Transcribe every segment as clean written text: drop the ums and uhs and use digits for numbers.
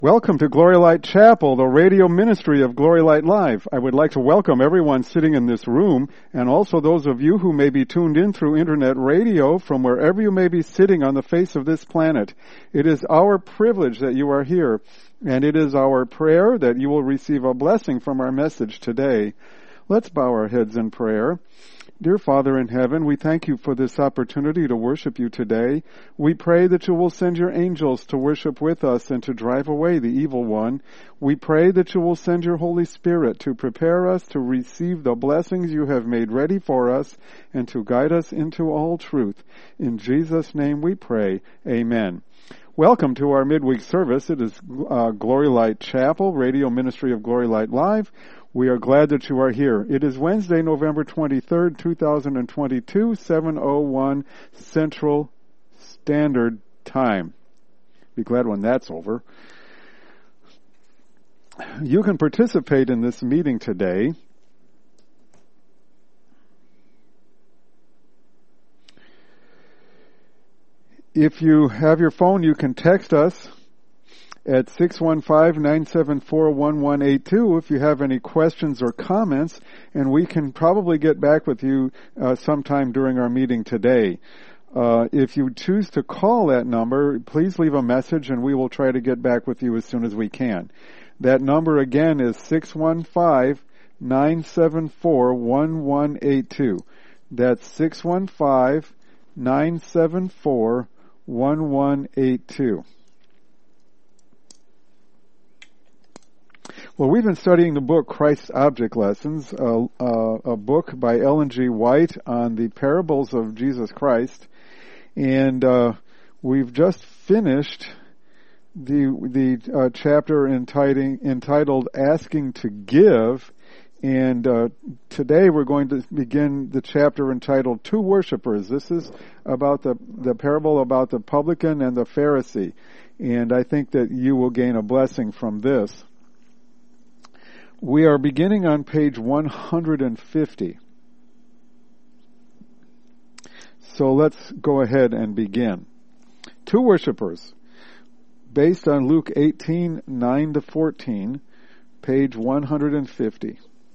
Welcome to Glory Light Chapel, the radio ministry of Glory Light Live. I would like to welcome everyone sitting in this room and also those of you who may be tuned in through internet radio from wherever you may be sitting on the face of this planet. It is our privilege that you are here, and it is our prayer that you will receive a blessing from our message today. Let's bow our heads in prayer. Dear Father in heaven, we thank you for this opportunity to worship you today. We pray that you will send your angels to worship with us and to drive away the evil one. We pray that you will send your Holy Spirit to prepare us to receive the blessings you have made ready for us and to guide us into all truth. In Jesus' name we pray. Amen. Welcome to our midweek service. It is Glory Light Chapel, radio ministry of Glory Light Live. We are glad that you are here. It is Wednesday, November 23rd, 2022, 7:01 Central Standard Time. Be glad when that's over. You can participate in this meeting today. If you have your phone, you can text us at 615-974-1182 if you have any questions or comments, and we can probably get back with you sometime during our meeting today. If you choose to call that number, please leave a message and we will try to get back with you as soon as we can. That number again is 615-974-1182. That's 615-974-1182. Well, we've been studying the book Christ's Object Lessons, a book by Ellen G. White on the parables of Jesus Christ, and we've just finished the chapter entitled "Asking to Give," and today we're going to begin the chapter entitled "Two Worshippers." This is about the parable about the publican and the Pharisee, and I think that you will gain a blessing from this. We are beginning on page 150. So let's go ahead and begin. Two worshippers, based on Luke 18:9-14, page 150.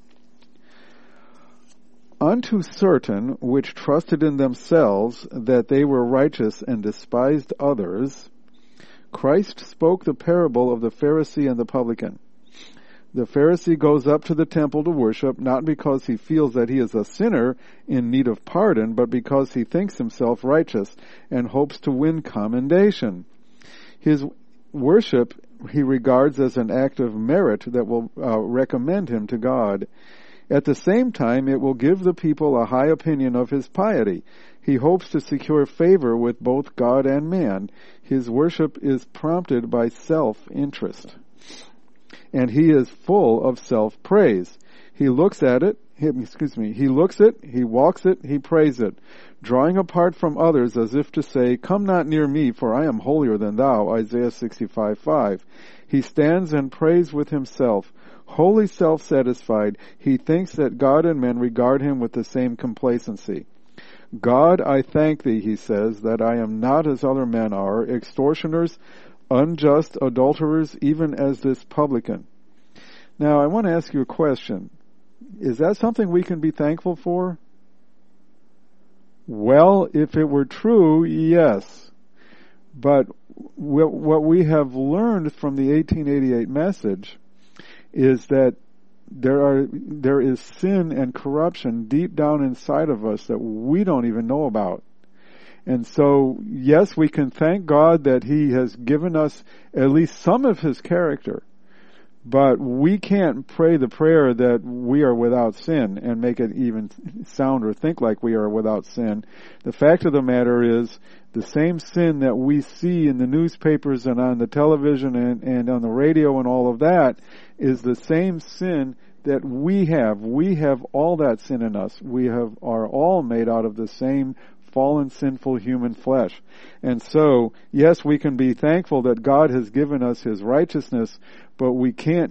Unto certain which trusted in themselves that they were righteous and despised others, Christ spoke the parable of the Pharisee and the publican. The Pharisee goes up to the temple to worship, not because he feels that he is a sinner in need of pardon, but because he thinks himself righteous and hopes to win commendation. His worship he regards as an act of merit that will recommend him to God. At the same time, it will give the people a high opinion of his piety. He hopes to secure favor with both God and man. His worship is prompted by self-interest. And he is full of self-praise. He looks it, he walks it, he prays it, drawing apart from others as if to say, "Come not near me, for I am holier than thou," Isaiah 65:5. He stands and prays with himself. Wholly self-satisfied, he thinks that God and men regard him with the same complacency. "God, I thank thee," he says, "that I am not as other men are, extortioners, unjust, adulterers, even as this publican." Now, I want to ask you a question. Is that something we can be thankful for? Well, if it were true, yes. But what we have learned from the 1888 message is that there is sin and corruption deep down inside of us that we don't even know about. And so, yes, we can thank God that He has given us at least some of His character, but we can't pray the prayer that we are without sin and make it even sound or think like we are without sin. The fact of the matter is, the same sin that we see in the newspapers and on the television and on the radio and all of that is the same sin that we have. We have all that sin in us. We are all made out of the same fallen, sinful human flesh. And so, yes, we can be thankful that God has given us His righteousness, but we can't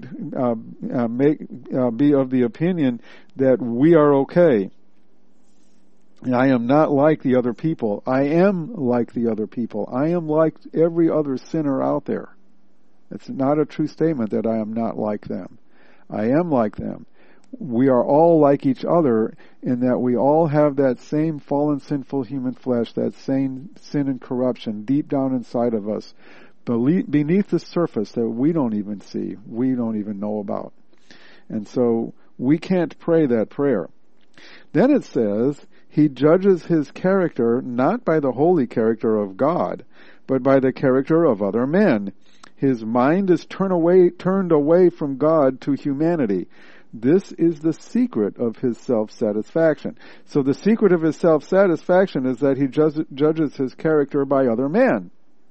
be of the opinion that we are okay. I am not like the other people. I am like the other people. I am like every other sinner out there. It's not a true statement that I am not like them. I am like them. We are all like each other in that we all have that same fallen, sinful human flesh, that same sin and corruption deep down inside of us, beneath the surface that we don't even see, we don't even know about. And so we can't pray that prayer. Then it says, he judges his character not by the holy character of God, but by the character of other men. His mind is turned away from God to humanity. This is the secret of his self-satisfaction. So the secret of his self-satisfaction is that he judges his character by other men.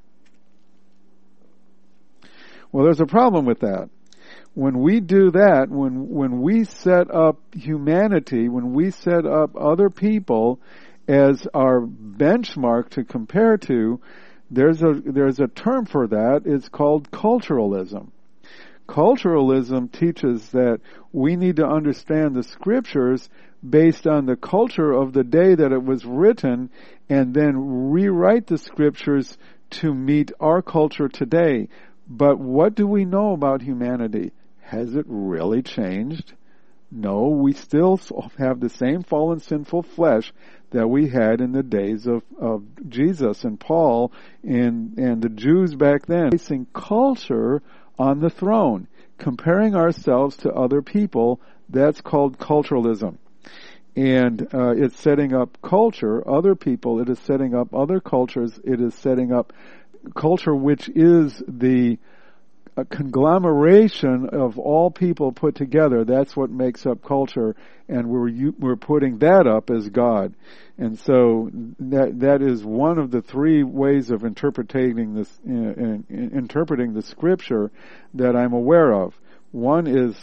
Well, there's a problem with that. When we do that, when we set up humanity, when we set up other people as our benchmark to compare to, there's a term for that. It's called culturalism. Culturalism teaches that we need to understand the scriptures based on the culture of the day that it was written, and then rewrite the scriptures to meet our culture today. But what do we know about humanity? Has it really changed? No, we still have the same fallen, sinful flesh that we had in the days of Jesus and Paul and the Jews back then. Placing culture on the throne, comparing ourselves to other people, that's called culturalism. And it's setting up culture, other people, it is setting up other cultures, it is setting up culture which is the conglomeration of all people put together. That's what makes up culture, and we're putting that up as God. And so that is one of the three ways of interpreting this, interpreting the scripture that I'm aware of. One is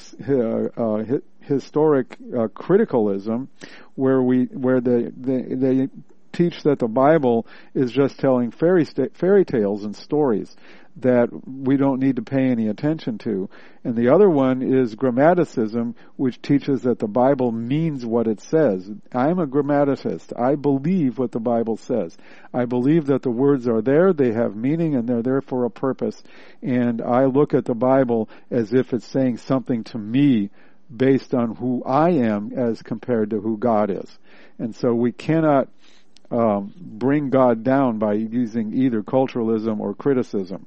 historic criticalism, where they teach that the Bible is just telling fairy tales and stories that we don't need to pay any attention to. And the other one is grammaticism, which teaches that the Bible means what it says. I'm a grammaticist. I believe what the Bible says. I believe that the words are there, they have meaning, and they're there for a purpose. And I look at the Bible as if it's saying something to me based on who I am as compared to who God is. And so we cannot bring God down by using either culturalism or criticism.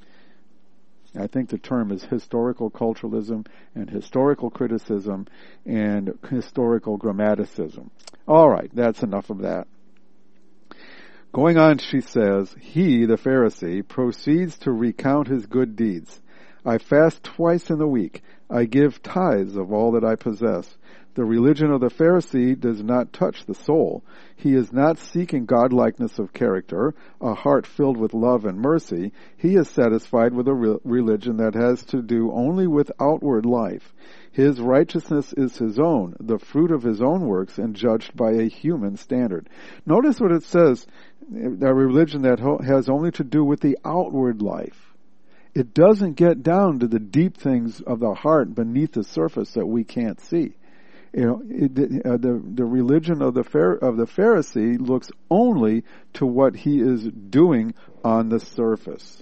I think the term is historical culturalism and historical criticism and historical grammaticism. All right, that's enough of that. Going on, she says, he, the Pharisee, proceeds to recount his good deeds. I fast twice in the week. I give tithes of all that I possess. The religion of the Pharisee does not touch the soul. He is not seeking godlikeness of character, a heart filled with love and mercy. He is satisfied with a religion that has to do only with outward life. His righteousness is his own, the fruit of his own works, and judged by a human standard. Notice what it says, a religion that has only to do with the outward life. It doesn't get down to the deep things of the heart beneath the surface that we can't see. You know, the religion of the Pharisee looks only to what he is doing on the surface.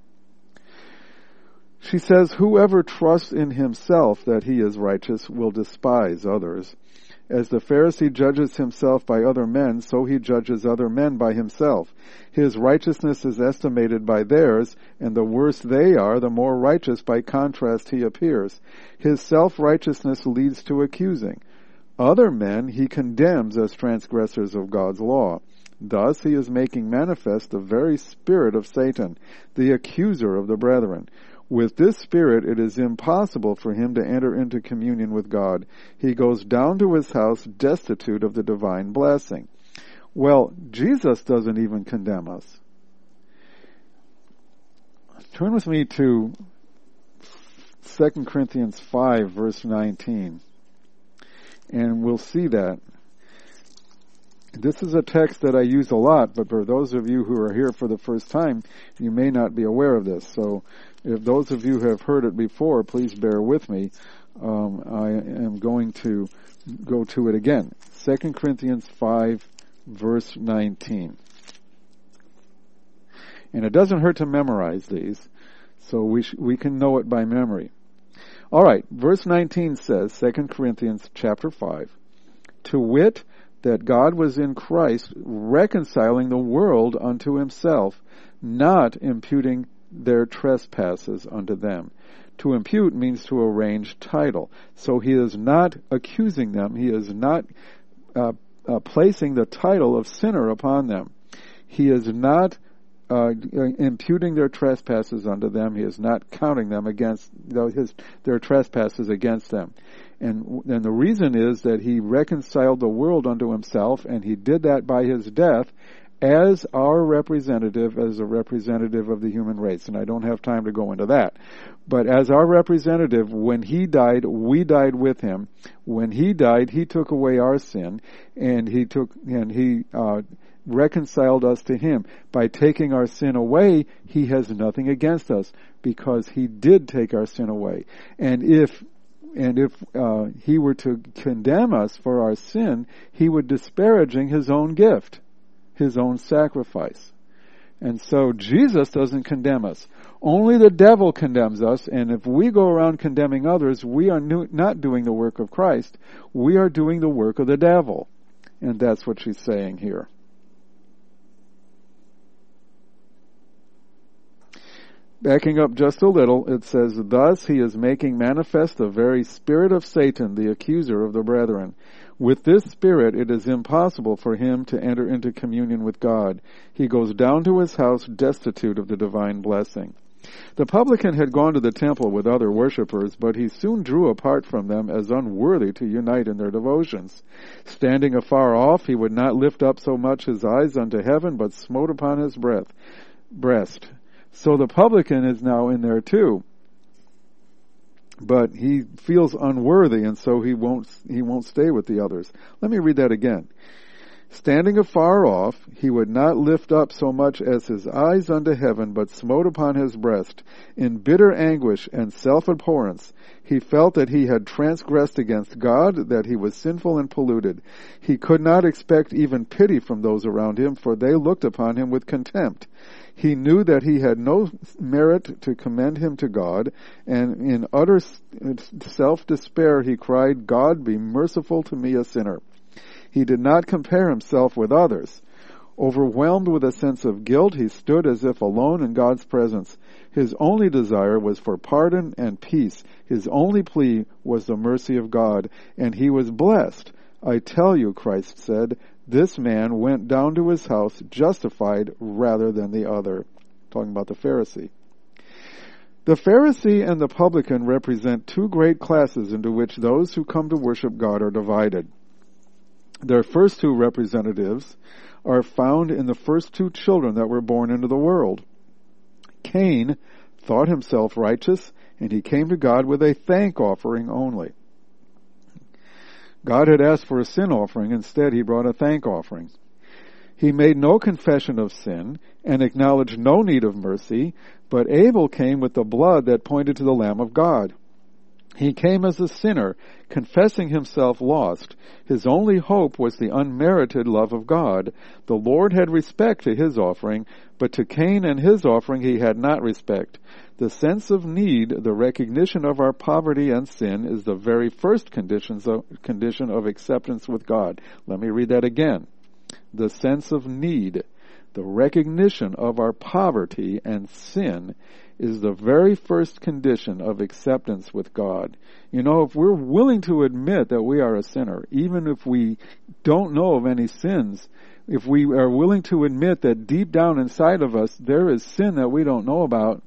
She says, whoever trusts in himself that he is righteous will despise others. As the Pharisee judges himself by other men, so he judges other men by himself. His righteousness is estimated by theirs, and the worse they are, the more righteous by contrast he appears. His self-righteousness leads to accusing. Other men he condemns as transgressors of God's law. Thus he is making manifest the very spirit of Satan, the accuser of the brethren. With this spirit, it is impossible for him to enter into communion with God. He goes down to his house destitute of the divine blessing. Well, Jesus doesn't even condemn us. Turn with me to 2 Corinthians 5, verse 19. And we'll see that. This is a text that I use a lot, but for those of you who are here for the first time, you may not be aware of this. So if those of you have heard it before, please bear with me. I am going to go to it again. 2 Corinthians 5, verse 19. And it doesn't hurt to memorize these. So we can know it by memory. All right, verse 19 says, 2 Corinthians chapter 5, to wit, that God was in Christ reconciling the world unto himself, not imputing their trespasses unto them. To impute means to arrange title. So he is not accusing them. He is not placing the title of sinner upon them. He is not imputing their trespasses unto them. He is not counting them against their trespasses against them. And the reason is that he reconciled the world unto himself, and he did that by his death as our representative, as a representative of the human race. And I don't have time to go into that. But as our representative, when he died, we died with him. When he died, he took away our sin, and he reconciled us to him. By taking our sin away, he has nothing against us, because he did take our sin away. And if he were to condemn us for our sin, he would disparaging his own gift, his own sacrifice. And so Jesus doesn't condemn us. Only the devil condemns us, and if we go around condemning others, we are not doing the work of Christ. We are doing the work of the devil. And that's what she's saying here. Backing up just a little, it says, thus he is making manifest the very spirit of Satan, the accuser of the brethren. With this spirit it is impossible for him to enter into communion with God. He goes down to his house destitute of the divine blessing. The publican had gone to the temple with other worshippers, but he soon drew apart from them as unworthy to unite in their devotions. Standing afar off, he would not lift up so much his eyes unto heaven, but smote upon his breast. So the publican is now in there too. But he feels unworthy, and so he won't stay with the others. Let me read that again. Standing afar off, he would not lift up so much as his eyes unto heaven, but smote upon his breast. In bitter anguish and self-abhorrence, he felt that he had transgressed against God, that he was sinful and polluted. He could not expect even pity from those around him, for they looked upon him with contempt. He knew that he had no merit to commend him to God, and in utter self-despair he cried, God, be merciful to me, a sinner. He did not compare himself with others. Overwhelmed with a sense of guilt, he stood as if alone in God's presence. His only desire was for pardon and peace. His only plea was the mercy of God, and he was blessed. I tell you, Christ said, this man went down to his house justified rather than the other. Talking about the Pharisee. The Pharisee and the publican represent two great classes into which those who come to worship God are divided. Their first two representatives are found in the first two children that were born into the world. Cain thought himself righteous, and he came to God with a thank offering only. God had asked for a sin offering. Instead, he brought a thank offering. He made no confession of sin and acknowledged no need of mercy, but Abel came with the blood that pointed to the Lamb of God. He came as a sinner, confessing himself lost. His only hope was the unmerited love of God. The Lord had respect to his offering, but to Cain and his offering he had not respect. The sense of need, the recognition of our poverty and sin, is the very first condition of acceptance with God. Let me read that again. The sense of need, the recognition of our poverty and sin, is the very first condition of acceptance with God. You know, if we're willing to admit that we are a sinner, even if we don't know of any sins, if we are willing to admit that deep down inside of us there is sin that we don't know about,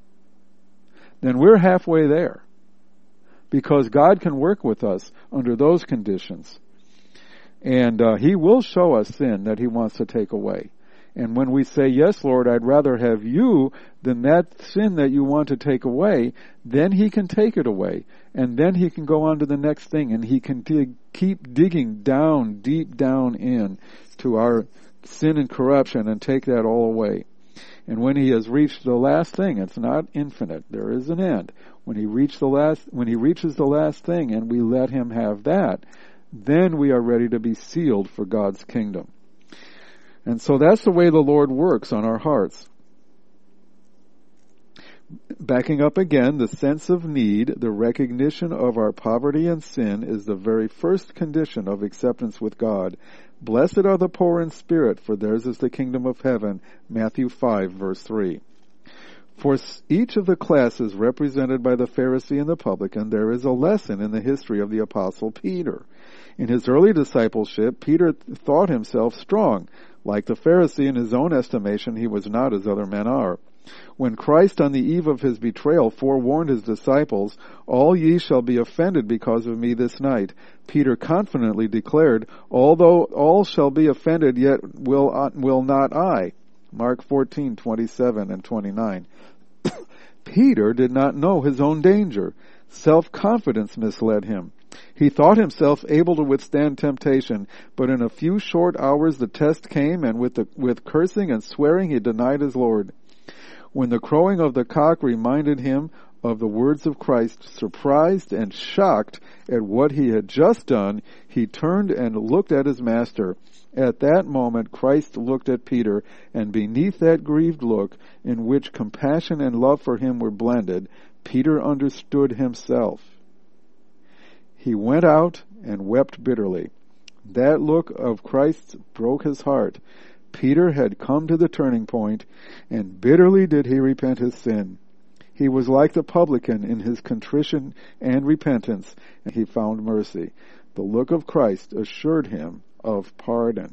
then we're halfway there. Because God can work with us under those conditions. And He will show us sin that He wants to take away. And when we say, yes, Lord, I'd rather have you than that sin that you want to take away, then He can take it away. And then He can go on to the next thing, and He can keep digging down, deep down in to our sin and corruption and take that all away. And when He has reached the last thing, it's not infinite, there is an end. When He reaches the last thing and we let Him have that, then we are ready to be sealed for God's kingdom. And so that's the way the Lord works on our hearts. Backing up again, the sense of need, the recognition of our poverty and sin is the very first condition of acceptance with God. Blessed are the poor in spirit, for theirs is the kingdom of heaven. Matthew 5, verse 3. For each of the classes represented by the Pharisee and the publican, there is a lesson in the history of the Apostle Peter. In his early discipleship, Peter thought himself strong. Like the Pharisee, in his own estimation, he was not as other men are. When Christ on the eve of his betrayal forewarned his disciples, "All ye shall be offended because of me this night," Peter confidently declared, "Although all shall be offended, yet will not I." Mark 14:27 and 29. Peter did not know his own danger. Self-confidence misled him. He thought himself able to withstand temptation, but in a few short hours the test came, and with cursing and swearing he denied his Lord. When the crowing of the cock reminded him of the words of Christ, surprised and shocked at what he had just done, he turned and looked at his master. At that moment Christ looked at Peter, and beneath that grieved look, in which compassion and love for him were blended, Peter understood himself. He went out and wept bitterly. That look of Christ's broke his heart. Peter had come to the turning point, and bitterly did he repent his sin. He was like the publican in his contrition and repentance, and he found mercy. The look of Christ assured him of pardon.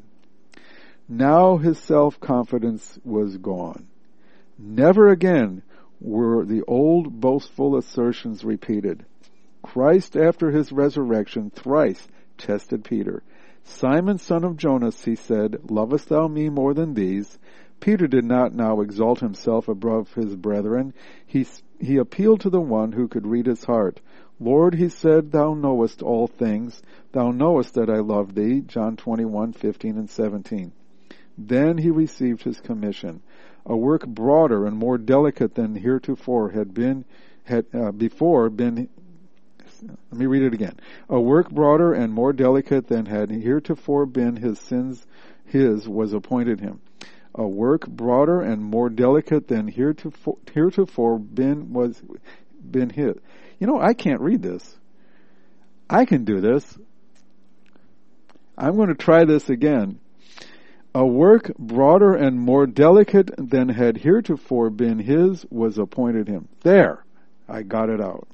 Now his self-confidence was gone. Never again were the old boastful assertions repeated. Christ, after his resurrection, thrice tested Peter. "Simon, son of Jonas," he said, "lovest thou me more than these?" Peter did not now exalt himself above his brethren. He appealed to the one who could read his heart. "Lord," he said, "thou knowest all things. Thou knowest that I love thee." John 21:15 and 17. Then he received his commission. A work broader and more delicate than heretofore had been. Let me read it again. A work broader and more delicate than had heretofore been his was appointed him. A work broader and more delicate than heretofore been his. You know, I can't read this. I can do this. I'm going to try this again. A work broader and more delicate than had heretofore been his was appointed him. There, I got it out.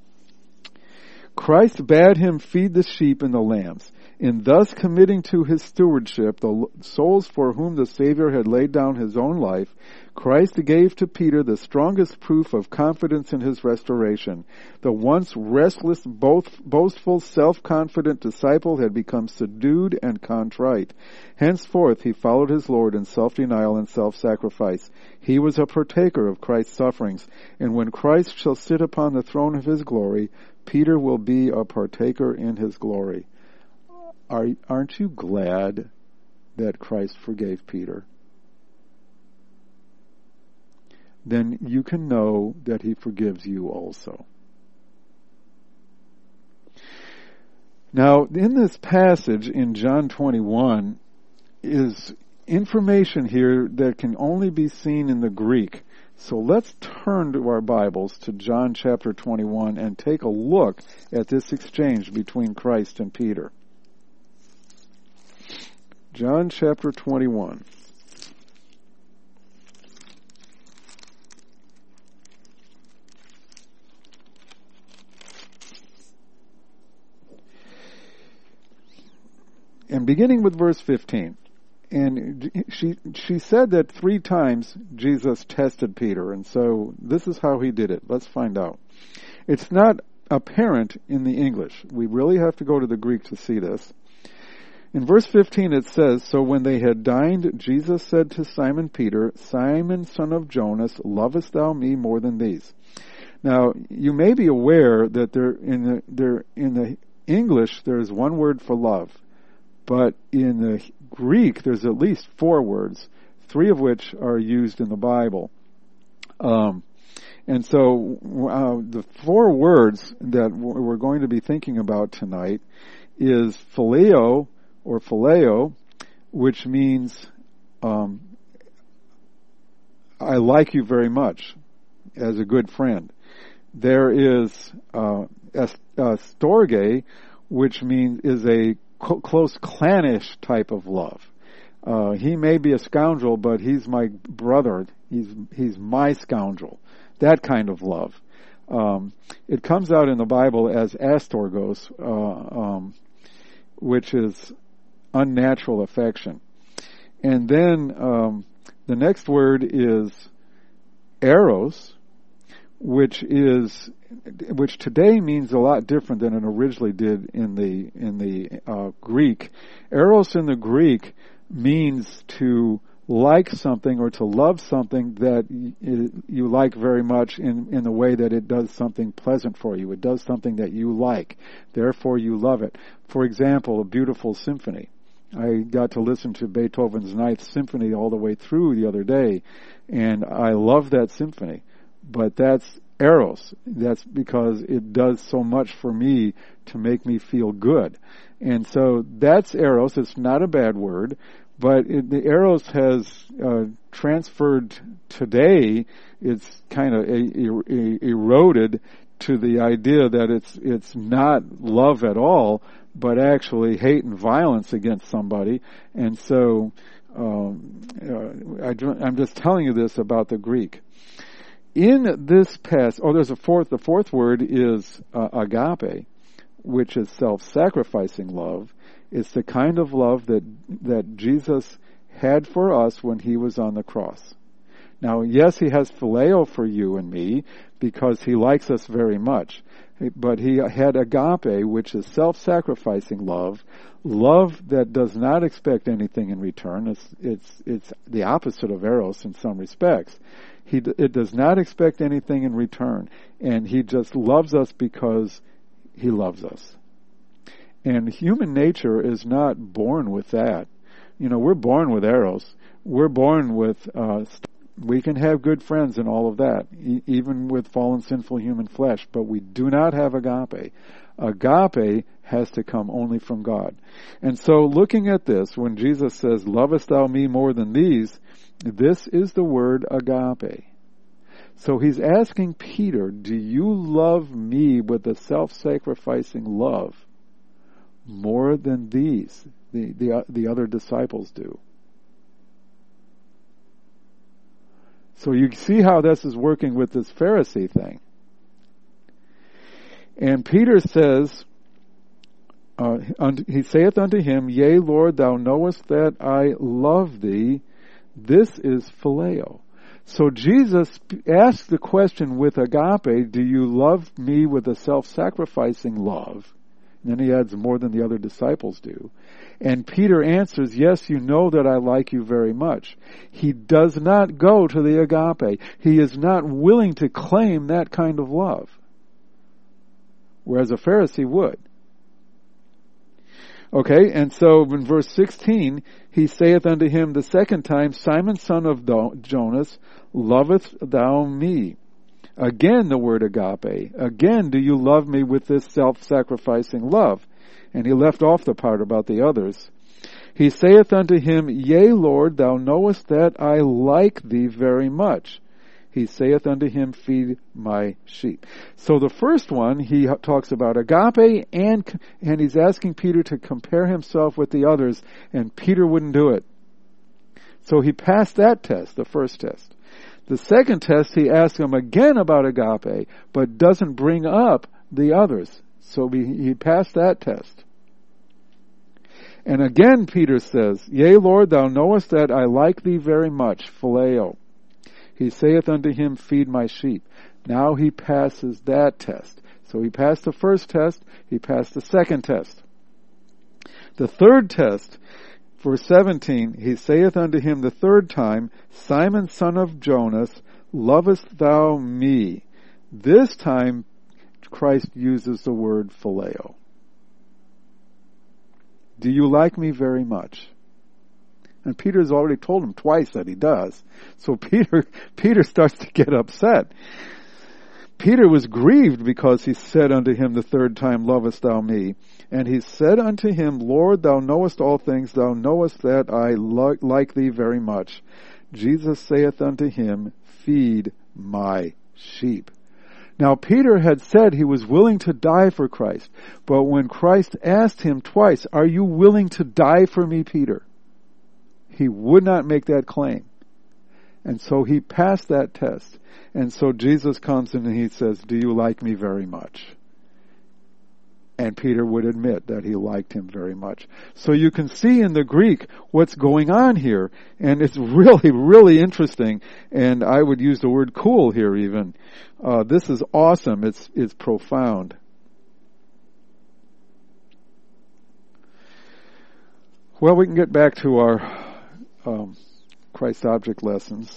Christ bade him feed the sheep and the lambs. In thus committing to his stewardship the souls for whom the Savior had laid down his own life, Christ gave to Peter the strongest proof of confidence in his restoration. The once restless, boastful, self-confident disciple had become subdued and contrite. Henceforth he followed his Lord in self-denial and self-sacrifice. He was a partaker of Christ's sufferings, and when Christ shall sit upon the throne of his glory, Peter will be a partaker in his glory. Aren't you glad that Christ forgave Peter? Then you can know that he forgives you also. Now, in this passage in John 21 is information here that can only be seen in the Greek. So let's turn to our Bibles to John chapter 21 and take a look at this exchange between Christ and Peter. John chapter 21. And beginning with verse 15. And she said that 3 times Jesus tested Peter, and so this is how he did it. Let's find out. It's not apparent in the English. We really have to go to the Greek to see this. In verse 15 it says, "So when they had dined, Jesus said to Simon Peter, Simon, son of Jonas, lovest thou me more than these?" Now, you may be aware that in the English there is one word for love. But in the Greek, there's at least 4 words, 3 of which are used in the Bible. And so the 4 words that we're going to be thinking about tonight is phileo, or phileo, which means I like you very much. as a good friend. There is storge, which is a close clannish type of love. He may be a scoundrel, but he's my brother. He's my scoundrel. That kind of love. It comes out in the Bible as astorgos, which is unnatural affection. And then the next word is eros, which today means a lot different than it originally did in the Greek. Eros in the Greek means to like something or to love something that you like very much in the way that it does something pleasant for you. It does something that you like. Therefore you love it. For example, a beautiful symphony. I got to listen to Beethoven's Ninth Symphony all the way through the other day, and I love that symphony. But that's eros. That's because it does so much for me to make me feel good. And so that's eros. It's not a bad word, but the eros has transferred today. It's kind of eroded to the idea that it's not love at all, but actually hate and violence against somebody. And so I'm just telling you this about the Greek. In this passage, the fourth word is agape, which is self-sacrificing love. It's the kind of love that Jesus had for us when he was on the cross. Now, yes, he has phileo for you and me because he likes us very much. But he had agape, which is self-sacrificing love that does not expect anything in return. It's the opposite of eros in some respects. It does not expect anything in return, and he just loves us because he loves us. And human nature is not born with that. We're born with eros. We're born with we can have good friends and all of that, even with fallen, sinful human flesh, but we do not have agape. Agape has to come only from God. And so looking at this, when Jesus says, "Lovest thou me more than these?" this is the word agape. So he's asking Peter, do you love me with a self-sacrificing love more than these, the other disciples do? So you see how this is working with this Pharisee thing. And Peter says, he saith unto him, "Yea, Lord, thou knowest that I love thee." This is phileo. So Jesus asked the question with agape, do you love me with a self-sacrificing love? And then he adds, more than the other disciples do. And Peter answers, yes, you know that I like you very much. He does not go to the agape. He is not willing to claim that kind of love, whereas a Pharisee would. Okay, and so in verse 16, he saith unto him the second time, "Simon, son of Jonas, lovest thou me?" Again the word agape. Again, do you love me with this self-sacrificing love? And he left off the part about the others. He saith unto him, "Yea, Lord, thou knowest that I like thee very much." He saith unto him, "Feed my sheep." So the first one, he talks about agape, and he's asking Peter to compare himself with the others, and Peter wouldn't do it. So he passed that test, the first test. The second test, he asks him again about agape, but doesn't bring up the others. So he passed that test. And again Peter says, "Yea, Lord, thou knowest that I like thee very much," phileo. He saith unto him, "Feed my sheep." Now he passes that test. So he passed the first test, he passed the second test. The third test, verse 17, he saith unto him the third time, "Simon, son of Jonas, lovest thou me?" This time Christ uses the word phileo. Do you like me very much? And Peter's already told him twice that he does. So Peter starts to get upset. Peter was grieved because he said unto him the third time, "Lovest thou me?" And he said unto him, "Lord, thou knowest all things. Thou knowest that I like thee very much." Jesus saith unto him, "Feed my sheep. Now Peter had said he was willing to die for Christ, but when Christ asked him twice, "Are you willing to die for me, Peter?" he would not make that claim. And so he passed that test. And so Jesus comes in and he says, "Do you like me very much?" And Peter would admit that he liked him very much. So you can see in the Greek what's going on here. And it's really, really interesting. And I would use the word cool here even. This is awesome. It's profound. Well, we can get back to our Christ object lessons.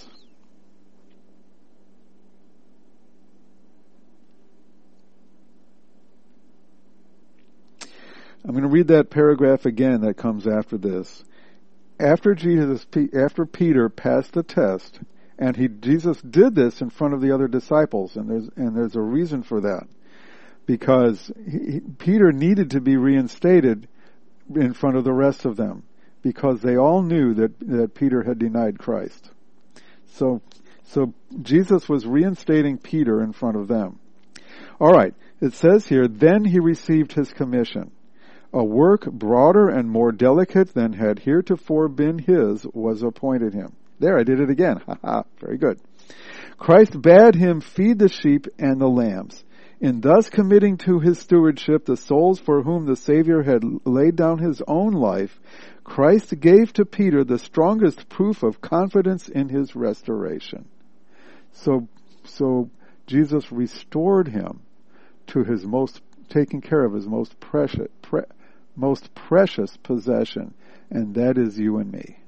I'm going to read that paragraph again that comes after this. After Peter passed the test, and Jesus did this in front of the other disciples, and there's a reason for that, because Peter needed to be reinstated in front of the rest of them, because they all knew that Peter had denied Christ. So Jesus was reinstating Peter in front of them. All right, it says here, then he received his commission. A work broader and more delicate than had heretofore been his was appointed him. There, I did it again. Very good. Christ bade him feed the sheep and the lambs. In thus committing to his stewardship the souls for whom the Savior had laid down his own life, Christ gave to Peter the strongest proof of confidence in his restoration. So Jesus restored him to taking care of his most precious possession, and that is you and me.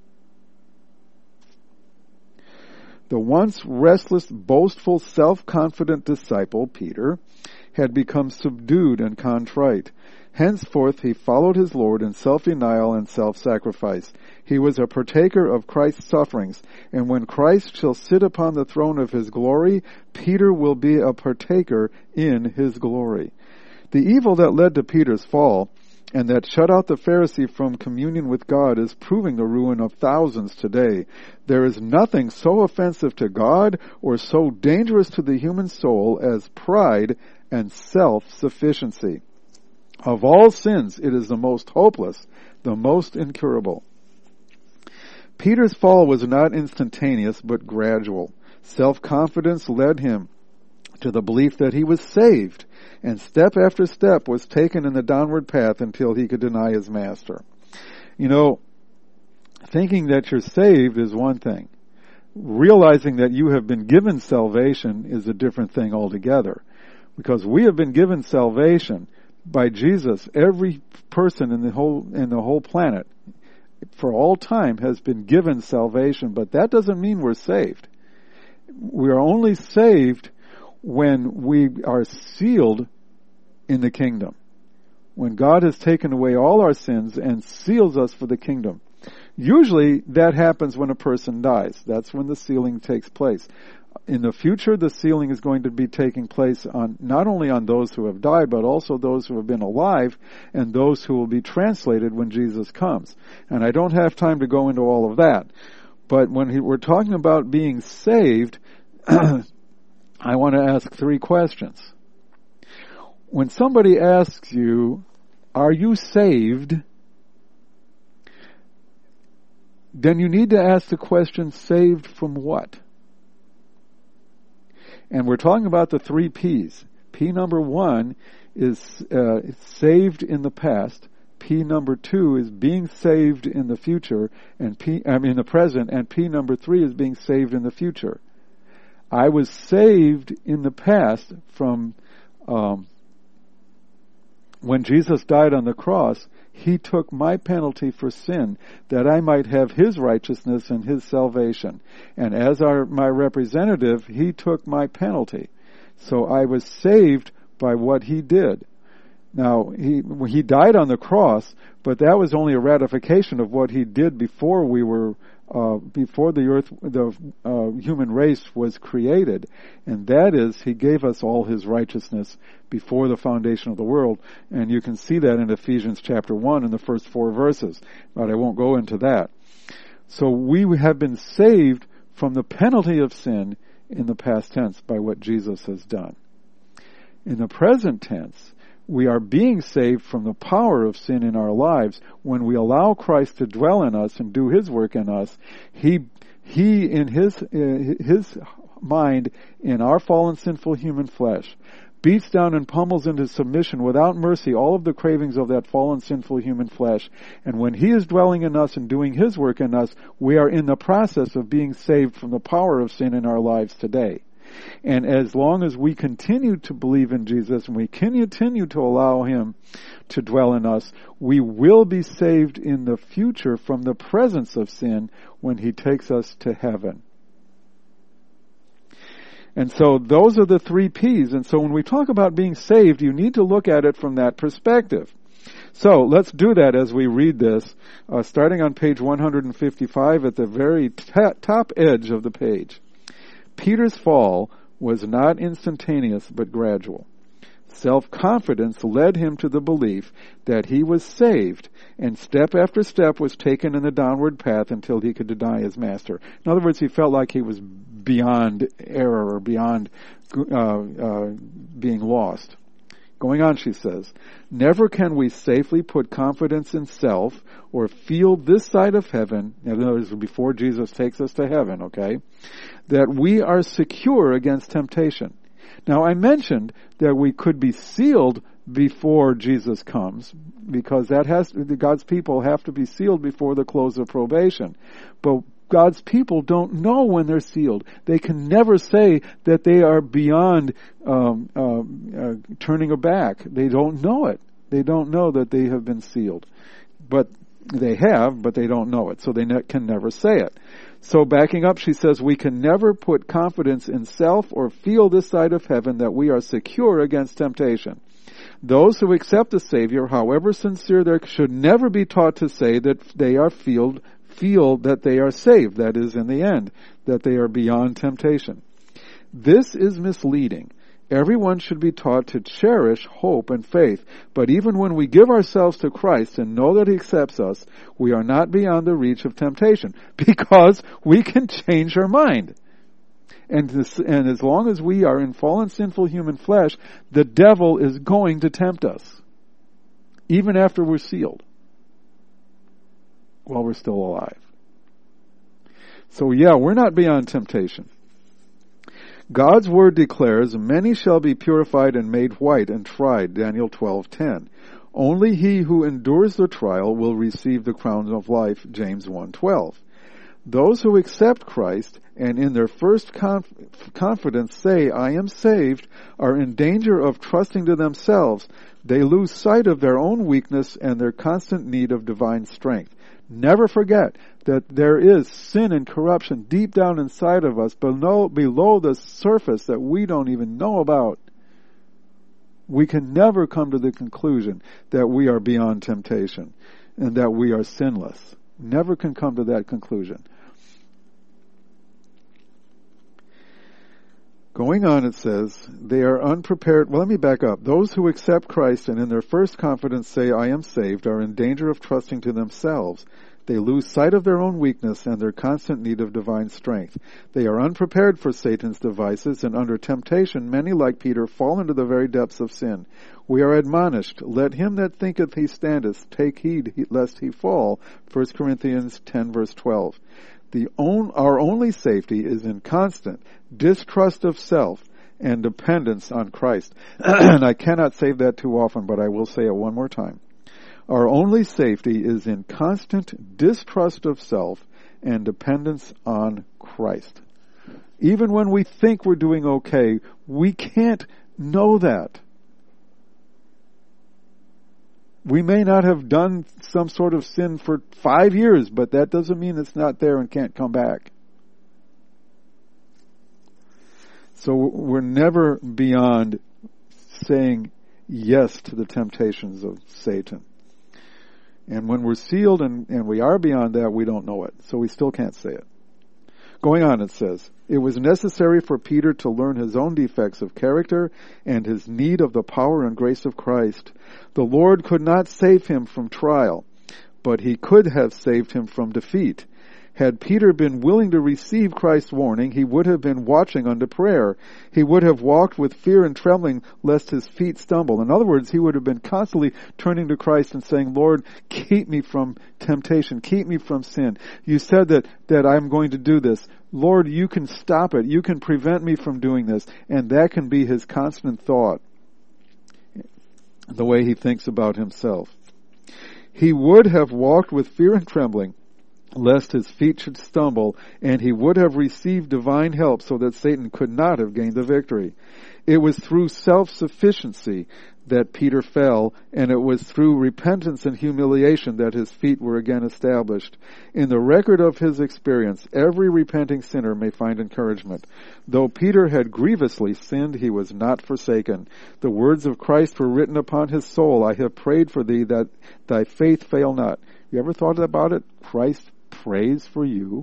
The once restless, boastful, self-confident disciple, Peter, had become subdued and contrite. Henceforth he followed his Lord in self-denial and self-sacrifice. He was a partaker of Christ's sufferings, and when Christ shall sit upon the throne of his glory, Peter will be a partaker in his glory. The evil that led to Peter's fall, and that shut out the Pharisee from communion with God, is proving the ruin of thousands today. There is nothing so offensive to God or so dangerous to the human soul as pride and self-sufficiency. Of all sins, it is the most hopeless, the most incurable. Peter's fall was not instantaneous, but gradual. Self-confidence led him to the belief that he was saved, and step after step was taken in the downward path until he could deny his master. You know, thinking that you're saved is one thing. Realizing that you have been given salvation is a different thing altogether. Because we have been given salvation by Jesus. Every person in the whole planet for all time has been given salvation, but that doesn't mean we're saved. We are only saved when we are sealed in the kingdom. When God has taken away all our sins and seals us for the kingdom. Usually that happens when a person dies. That's when the sealing takes place. In the future, the sealing is going to be taking place on not only on those who have died, but also those who have been alive and those who will be translated when Jesus comes. And I don't have time to go into all of that. But when we're talking about being saved, I want to ask 3 questions. When somebody asks you, "Are you saved?" then you need to ask the question, saved from what? And we're talking about the 3 P's. P number 1 is saved in the past. P number 2 is being saved in the future, in the present, and P number 3 is being saved in the future. I was saved in the past from when Jesus died on the cross. He took my penalty for sin that I might have his righteousness and his salvation. And as my representative, he took my penalty. So I was saved by what he did. Now, he died on the cross, but that was only a ratification of what he did before before the human race was created. And that is, he gave us all his righteousness before the foundation of the world. And you can see that in Ephesians chapter 1 in the first 4 verses. But I won't go into that. So we have been saved from the penalty of sin in the past tense by what Jesus has done. In the present tense, we are being saved from the power of sin in our lives when we allow Christ to dwell in us and do His work in us. He in His mind, in our fallen sinful human flesh, beats down and pummels into submission without mercy all of the cravings of that fallen sinful human flesh. And when He is dwelling in us and doing His work in us, we are in the process of being saved from the power of sin in our lives today. And as long as we continue to believe in Jesus and we continue to allow Him to dwell in us, we will be saved in the future from the presence of sin when He takes us to heaven. And so those are the 3 P's. And so when we talk about being saved, you need to look at it from that perspective. So let's do that as we read this, starting on page 155 at the very top edge of the page. Peter's fall was not instantaneous but gradual. Self-confidence led him to the belief that he was saved, and step after step was taken in the downward path until he could deny his master. In other words, he felt like he was beyond error or beyond being lost. Going on, she says, never can we safely put confidence in self or feel this side of heaven, in other words, before Jesus takes us to heaven, okay, that we are secure against temptation. Now, I mentioned that we could be sealed before Jesus comes, because God's people have to be sealed before the close of probation. But God's people don't know when they're sealed. They can never say that they are beyond turning back. They don't know it. They don't know that they have been sealed. But they have, but they don't know it. So they can never say it. So backing up, she says, we can never put confidence in self or feel this side of heaven that we are secure against temptation. Those who accept the Savior, however sincere they should never be taught to say that they are feel that they are saved, that is, in the end, that they are beyond temptation. This is misleading. Everyone should be taught to cherish hope and faith, but even when we give ourselves to Christ and know that He accepts us, we are not beyond the reach of temptation, because we can change our mind. And as long as we are in fallen, sinful human flesh, the devil is going to tempt us, even after we're sealed, while we're still alive. So yeah, we're not beyond temptation. God's word declares, many shall be purified and made white and tried, Daniel 12:10. Only he who endures the trial will receive the crown of life, James 1:12. Those who accept Christ and in their first confidence say, I am saved, are in danger of trusting to themselves. They lose sight of their own weakness and their constant need of divine strength. Never forget that there is sin and corruption deep down inside of us, below the surface that we don't even know about. We can never come to the conclusion that we are beyond temptation and that we are sinless. Never can come to that conclusion. Going on, it says, they are unprepared. Well, let me back up. Those who accept Christ and in their first confidence say, I am saved, are in danger of trusting to themselves. They lose sight of their own weakness and their constant need of divine strength. They are unprepared for Satan's devices, and under temptation, many like Peter fall into the very depths of sin. We are admonished, let him that thinketh he standeth take heed lest he fall, 1 Corinthians 10 verse 12. Our only safety is in constant distrust of self and dependence on Christ. And I cannot say that too often, but I will say it one more time. Our only safety is in constant distrust of self and dependence on Christ. Even when we think we're doing okay, we can't know that. We may not have done some sort of sin for 5 years, but that doesn't mean it's not there and can't come back. So we're never beyond saying yes to the temptations of Satan. And when we're sealed and we are beyond that, we don't know it. So we still can't say it. Going on, it says, it was necessary for Peter to learn his own defects of character and his need of the power and grace of Christ. The Lord could not save him from trial, but he could have saved him from defeat. Had Peter been willing to receive Christ's warning, he would have been watching unto prayer. He would have walked with fear and trembling lest his feet stumble. In other words, he would have been constantly turning to Christ and saying, Lord, keep me from temptation. Keep me from sin. You said that I'm going to do this. Lord, you can stop it. You can prevent me from doing this. And that can be his constant thought, the way he thinks about himself. He would have walked with fear and trembling, lest his feet should stumble, and he would have received divine help so that Satan could not have gained the victory. It was through self-sufficiency that Peter fell, and it was through repentance and humiliation that his feet were again established. In the record of his experience, every repenting sinner may find encouragement. Though Peter had grievously sinned, he was not forsaken. The words of Christ were written upon his soul, I have prayed for thee that thy faith fail not. You ever thought about it? Christ prays for you.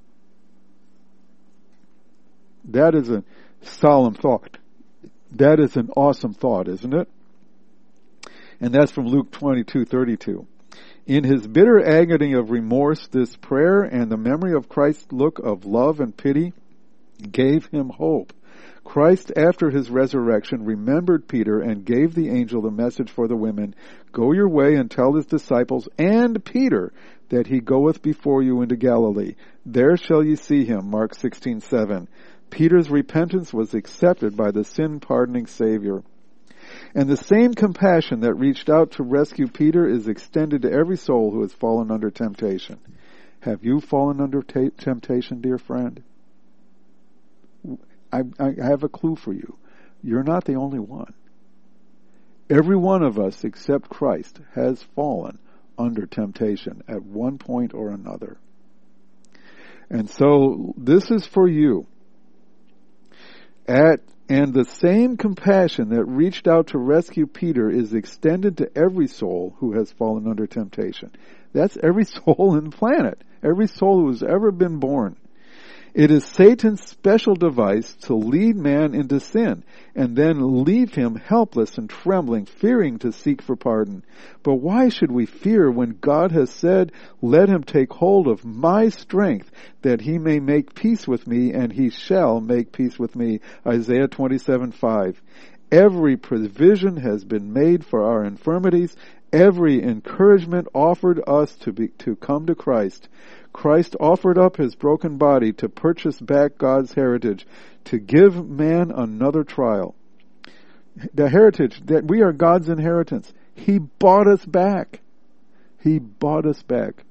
That is a solemn thought. That is an awesome thought, isn't it? And that's from Luke 22:32. In his bitter agony of remorse, this prayer and the memory of Christ's look of love and pity gave him hope. Christ, after his resurrection, remembered Peter and gave the angel the message for the women, Go your way and tell his disciples and Peter that he goeth before you into Galilee. There shall ye see him, Mark 16:7. Peter's repentance was accepted by the sin-pardoning Savior. And the same compassion that reached out to rescue Peter is extended to every soul who has fallen under temptation. Have you fallen under temptation, dear friend? I have a clue for you. You're not the only one. Every one of us, except Christ, has fallen under temptation at one point or another. And so this is for you. And the same compassion that reached out to rescue Peter is extended to every soul who has fallen under temptation. That's every soul in the planet. Every soul who has ever been born. It is Satan's special device to lead man into sin and then leave him helpless and trembling, fearing to seek for pardon. But why should we fear when God has said, Let him take hold of my strength that he may make peace with me, and he shall make peace with me. Isaiah 27:5. Every provision has been made for our infirmities, every encouragement offered us to come to Christ. Christ offered up his broken body to purchase back God's heritage, to give man another trial. The heritage, that we are God's inheritance. He bought us back. He bought us back.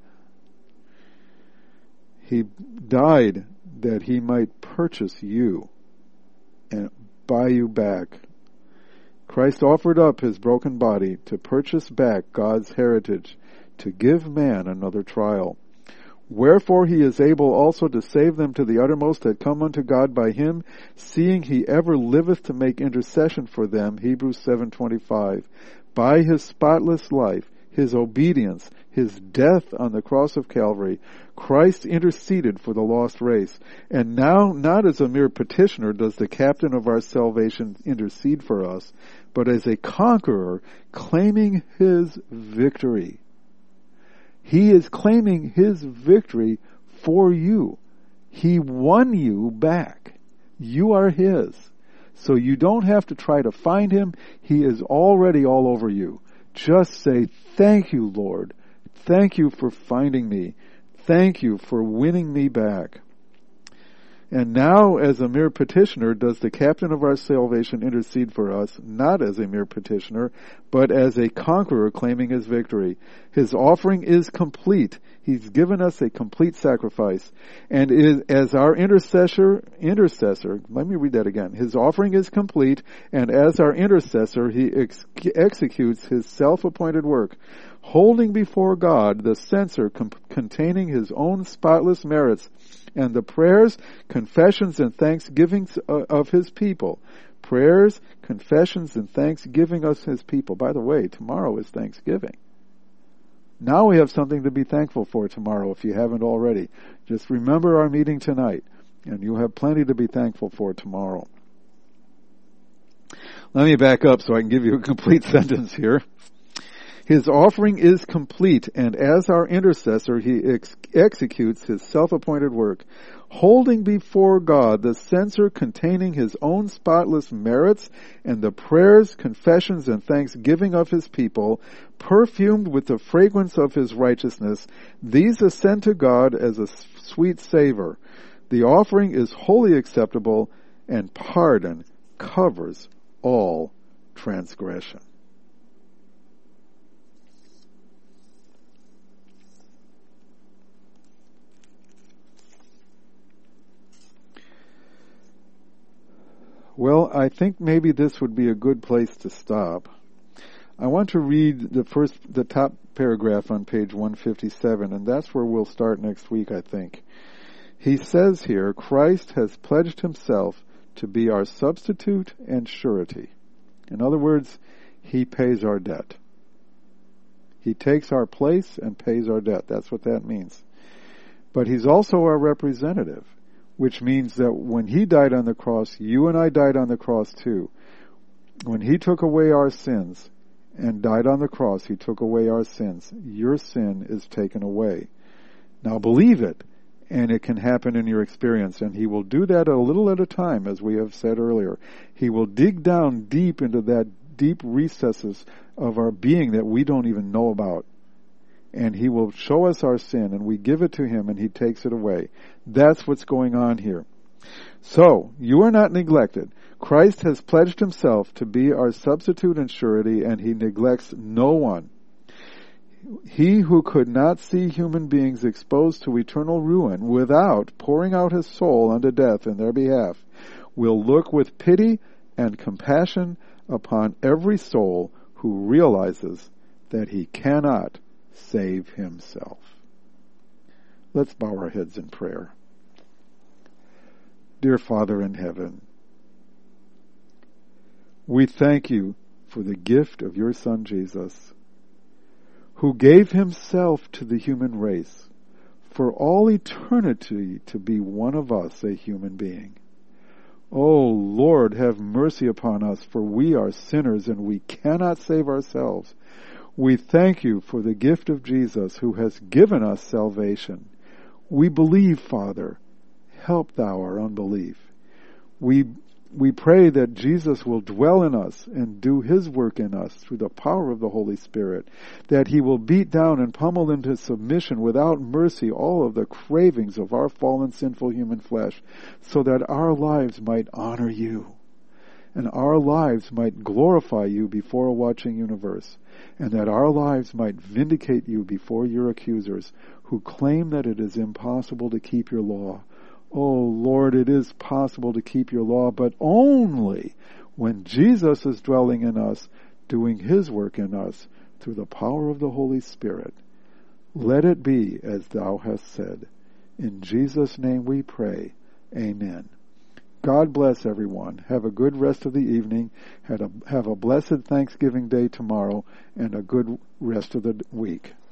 He died that he might purchase you and buy you back. Christ offered up his broken body to purchase back God's heritage, to give man another trial. Wherefore he is able also to save them to the uttermost that come unto God by him, seeing he ever liveth to make intercession for them. Hebrews 7:25. By his spotless life, his obedience, his death on the cross of Calvary, Christ interceded for the lost race. And now, not as a mere petitioner does the captain of our salvation intercede for us, but as a conqueror claiming his victory. He is claiming his victory for you. He won you back. You are his. So you don't have to try to find him. He is already all over you. Just say, thank you, Lord. Thank you for finding me. Thank you for winning me back. And now, as a mere petitioner, does the captain of our salvation intercede for us, not as a mere petitioner, but as a conqueror claiming his victory. His offering is complete. He's given us a complete sacrifice. And as our intercessor, let me read that again. His offering is complete, and as our intercessor, he executes his self-appointed work, holding before God the censer containing his own spotless merits, and the prayers, confessions, and thanksgivings of his people. Prayers, confessions, and thanksgiving of his people. By the way, tomorrow is Thanksgiving. Now we have something to be thankful for tomorrow, if you haven't already. Just remember our meeting tonight, and you have plenty to be thankful for tomorrow. Let me back up so I can give you a complete sentence here. His offering is complete, and as our intercessor, he executes his self-appointed work, holding before God the censer containing his own spotless merits and the prayers, confessions, and thanksgiving of his people, perfumed with the fragrance of his righteousness. These ascend to God as a sweet savor. The offering is wholly acceptable, and pardon covers all transgression. Well, I think maybe this would be a good place to stop. I want to read the top paragraph on page 157, and that's where we'll start next week, I think. He says here, Christ has pledged himself to be our substitute and surety. In other words, he pays our debt. He takes our place and pays our debt. That's what that means. But he's also our representative, which means that when he died on the cross, you and I died on the cross too. When he took away our sins and died on the cross, he took away our sins. Your sin is taken away. Now believe it, and it can happen in your experience. And he will do that a little at a time, as we have said earlier. He will dig down deep into that deep recesses of our being that we don't even know about. And he will show us our sin, and we give it to him, and he takes it away. That's what's going on here. So, you are not neglected. Christ has pledged himself to be our substitute and surety, and he neglects no one. He who could not see human beings exposed to eternal ruin without pouring out his soul unto death in their behalf will look with pity and compassion upon every soul who realizes that he cannot save himself. Let's bow our heads in prayer. Dear Father in heaven, we thank you for the gift of your Son Jesus, who gave himself to the human race for all eternity to be one of us, a human being. Oh Lord, have mercy upon us, for we are sinners and we cannot save ourselves. We thank you for the gift of Jesus, who has given us salvation. We believe, Father. Help thou our unbelief. We pray that Jesus will dwell in us and do his work in us through the power of the Holy Spirit, that he will beat down and pummel into submission without mercy all of the cravings of our fallen sinful human flesh, so that our lives might honor you, and our lives might glorify you before a watching universe, and that our lives might vindicate you before your accusers, who claim that it is impossible to keep your law. Oh Lord, it is possible to keep your law, but only when Jesus is dwelling in us, doing his work in us through the power of the Holy Spirit. Let it be as thou hast said. In Jesus' name we pray. Amen. God bless everyone. Have a good rest of the evening. Have a blessed Thanksgiving Day tomorrow, and a good rest of the week.